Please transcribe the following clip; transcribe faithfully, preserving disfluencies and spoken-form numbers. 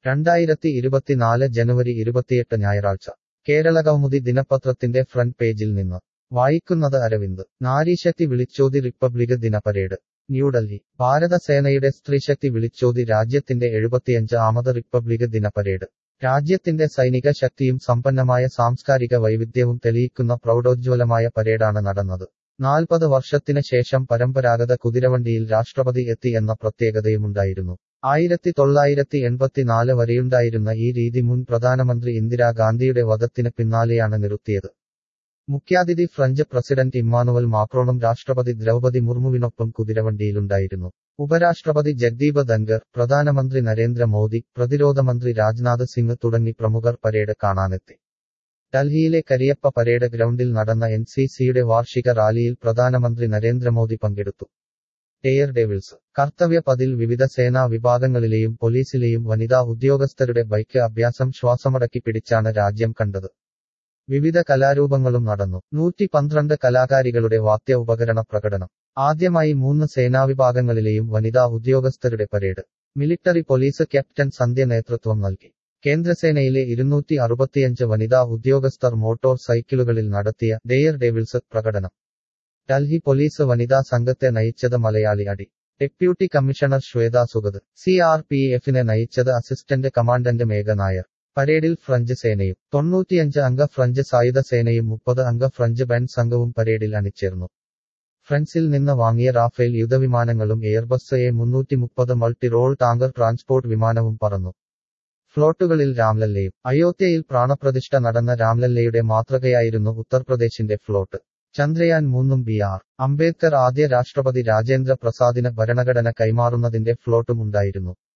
രണ്ടായിരത്തി ഇരുപത്തിനാല് ജനുവരി ഇരുപത്തിയെട്ട് ഞായറാഴ്ച കേരളകൗമുദി ദിനപത്രത്തിന്റെ ഫ്രണ്ട് പേജിൽ നിന്ന് വായിക്കുന്നത് അരവിന്ദ് നാരീശക്തി വിളിച്ചോതി റിപ്പബ്ലിക് ദിന പരേഡ് ന്യൂഡൽഹി ഭാരതസേനയുടെ സ്ത്രീശക്തി വിളിച്ചോതി രാജ്യത്തിന്റെ എഴുപത്തിയഞ്ച് ആമത് റിപ്പബ്ലിക് ദിന പരേഡ് രാജ്യത്തിന്റെ സൈനിക ശക്തിയും സമ്പന്നമായ സാംസ്കാരിക വൈവിധ്യവും തെളിയിക്കുന്ന പ്രൗഢോജ്വലമായ പരേഡാണ് നടന്നത് നാൽപ്പത് വർഷത്തിന് ശേഷം പരമ്പരാഗത കുതിരവണ്ടിയിൽ രാഷ്ട്രപതി എത്തി എന്ന പ്രത്യേകതയുമുണ്ടായിരുന്നു ആയിരത്തി തൊള്ളായിരത്തി എൺപത്തിനാല് വരെയുണ്ടായിരുന്ന ഈ രീതി മുൻ പ്രധാനമന്ത്രി ഇന്ദിരാഗാന്ധിയുടെ വധത്തിന് പിന്നാലെയാണ് നിർത്തിയത് മുഖ്യാതിഥി ഫ്രഞ്ച് പ്രസിഡന്റ് ഇമ്മാനുവൽ മാക്രോണും രാഷ്ട്രപതി ദ്രൗപതി മുർമുവിനൊപ്പം കുതിരവണ്ടിയിലുണ്ടായിരുന്നു ഉപരാഷ്ട്രപതി ജഗ്ദീപ് ധൻഖർ പ്രധാനമന്ത്രി നരേന്ദ്രമോദി പ്രതിരോധമന്ത്രി രാജ്നാഥ് സിംഗ് തുടങ്ങി പ്രമുഖർ പരേഡ് കാണാനെത്തി ഡൽഹിയിലെ കരിയപ്പ പരേഡ് ഗ്രൗണ്ടിൽ നടന്ന എൻ സി സിയുടെ വാർഷിക റാലിയിൽ പ്രധാനമന്ത്രി നരേന്ദ്രമോദി പങ്കെടുത്തു എയർ ഡെവിൾസ് കർത്തവ്യ പതിൽ വിവിധ സേനാ വിഭാഗങ്ങളിലെയും പോലീസിലെയും വനിതാ ഉദ്യോഗസ്ഥരുടെ ബൈക്ക് അഭ്യാസം ശ്വാസമടക്കി പിടിച്ചാണ് രാജ്യം കണ്ടത് വിവിധ കലാരൂപങ്ങളും നടന്നു നൂറ്റി പന്ത്രണ്ട് കലാകാരികളുടെ വാദ്യ ഉപകരണ പ്രകടനം ആദ്യമായി മൂന്ന് സേനാവിഭാഗങ്ങളിലെയും വനിതാ ഉദ്യോഗസ്ഥരുടെ parade military police captain Sandhya നേതൃത്വം നൽകി കേന്ദ്രസേനയിലെ ഇരുന്നൂറ്റി അറുപത്തിയഞ്ച് വനിതാ ഉദ്യോഗസ്ഥർ മോട്ടോർ സൈക്കിളുകളിൽ നടത്തിയ ഡെയർ ഡെവിൾസ് പ്രകടനം ഡൽഹി പോലീസ് വനിതാ സംഘത്തെ നയിച്ചത് മലയാളി അടി deputy commissioner Shweta Sugath C R P എഫിനെ നയിച്ചത് അസിസ്റ്റന്റ് കമാൻഡന്റ് മേഘ നായർ പരേഡിൽ ഫ്രഞ്ച് സേനയും തൊണ്ണൂറ്റിയഞ്ച് അംഗ ഫ്രഞ്ച് സായുധ സേനയും മുപ്പത് അംഗ ഫ്രഞ്ച് ബാൻഡ് സംഘവും പരേഡിൽ അണിചേർന്നു ഫ്രാൻസിൽ നിന്ന് വാങ്ങിയ റാഫേൽ യുദ്ധവിമാനങ്ങളും എയർബസ് എ മുന്നൂറ്റി മുപ്പത് മൾട്ടി റോൾ ടാങ്കർ ട്രാൻസ്പോർട്ട് വിമാനവും പറന്നു ഫ്ലോട്ടുകളിൽ രാംലല്ലയും അയോധ്യയിൽ പ്രാണപ്രതിഷ്ഠ നടന്ന രാംലല്ലയുടെ മാതൃകയായിരുന്നു ഉത്തർപ്രദേശിന്റെ ഫ്ലോട്ട് ചന്ദ്രയാൻ മൂന്നും ബി ആർ അംബേദ്കർ ആദ്യ രാഷ്ട്രപതി രാജേന്ദ്ര പ്രസാദിന് ഭരണഘടന കൈമാറുന്നതിന്റെ ഫ്ലോട്ടും ഉണ്ടായിരുന്നു